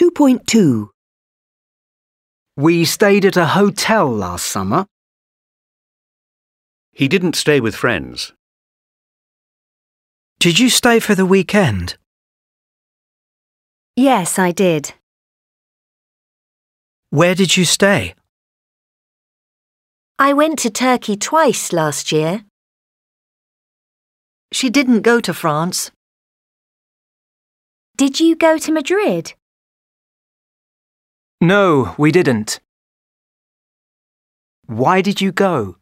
2.2. We stayed at a hotel last summer. He didn't stay with friends. Did you stay for the weekend? Yes, I did. Where did you stay? I went to Turkey twice last year. She didn't go to France. Did you go to Madrid? No, we didn't. Why did you go?